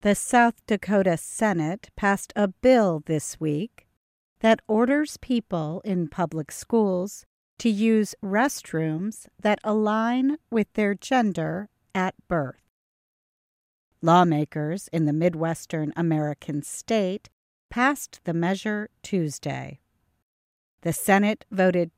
The South Dakota Senate passed a bill this week that orders people in public schools to use restrooms that align with their gender at birth. Lawmakers in the Midwestern American state passed the measure Tuesday. The Senate voted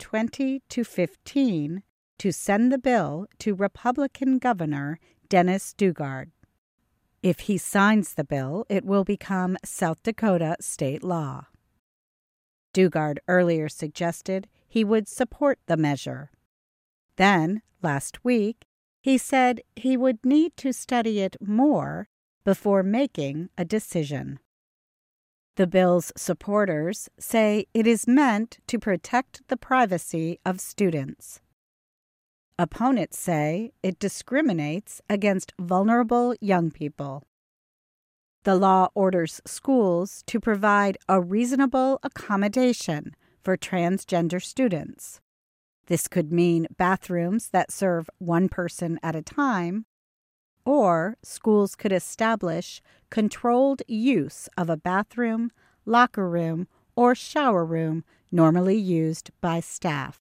20-15 to send the bill to Republican Governor Dennis Daugaard. If he signs the bill, it will become South Dakota state law. Daugaard earlier suggested he would support the measure. Then, last week, he said he would need to study it more before making a decision. The bill's supporters say it is meant to protect the privacy of students. Opponents say it discriminates against vulnerable young people. The law orders schools to provide a reasonable accommodation for transgender students. This could mean bathrooms that serve one person at a time, or schools could establish controlled use of a bathroom, locker room, or shower room normally used by staff.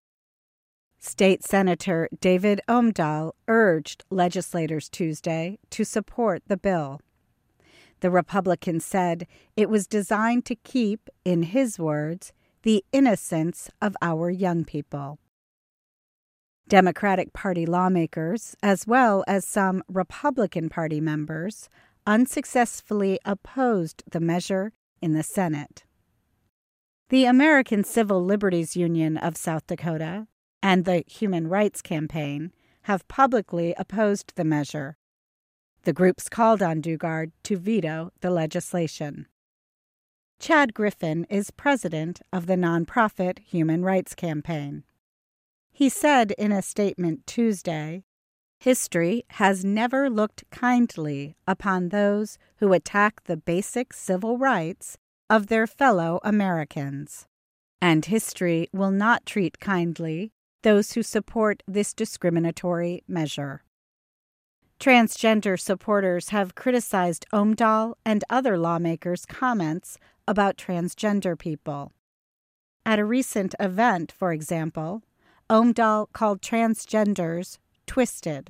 State Senator David Omdahl urged legislators Tuesday to support the bill. The Republican said it was designed to keep, in his words, the innocence of our young people. Democratic Party lawmakers, as well as some Republican Party members, unsuccessfully opposed the measure in the Senate. The American Civil Liberties Union of South Dakota and the Human Rights Campaign have publicly opposed the measure. The groups called on Daugaard to veto the legislation. Chad Griffin is president of the nonprofit Human Rights Campaign. He said in a statement Tuesday, "History has never looked kindly upon those who attack the basic civil rights of their fellow Americans, and history will not treat kindly those who support this discriminatory measure." Transgender supporters have criticized Omdahl and other lawmakers' comments about transgender people. At a recent event, for example, Omdahl called transgenders twisted.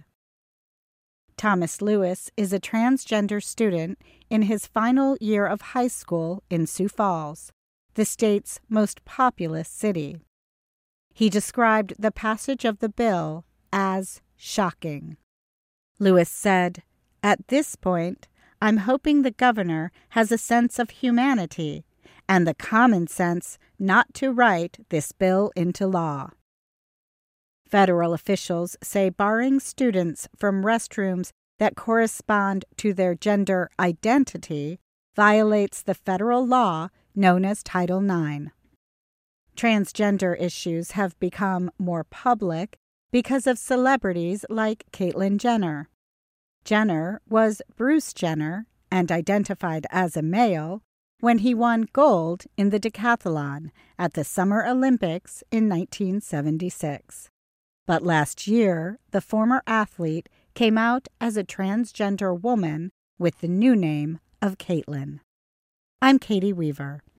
Thomas Lewis is a transgender student in his final year of high school in Sioux Falls, the state's most populous city. He described the passage of the bill as shocking. Lewis said, "At this point, I'm hoping the governor has a sense of humanity and the common sense not to write this bill into law." Federal officials say barring students from restrooms that correspond to their gender identity violates the federal law known as Title IX. Transgender issues have become more public because of celebrities like Caitlyn Jenner. Jenner was Bruce Jenner and identified as a male when he won gold in the decathlon at the Summer Olympics in 1976. But last year, the former athlete came out as a transgender woman with the new name of Caitlyn. I'm Katie Weaver.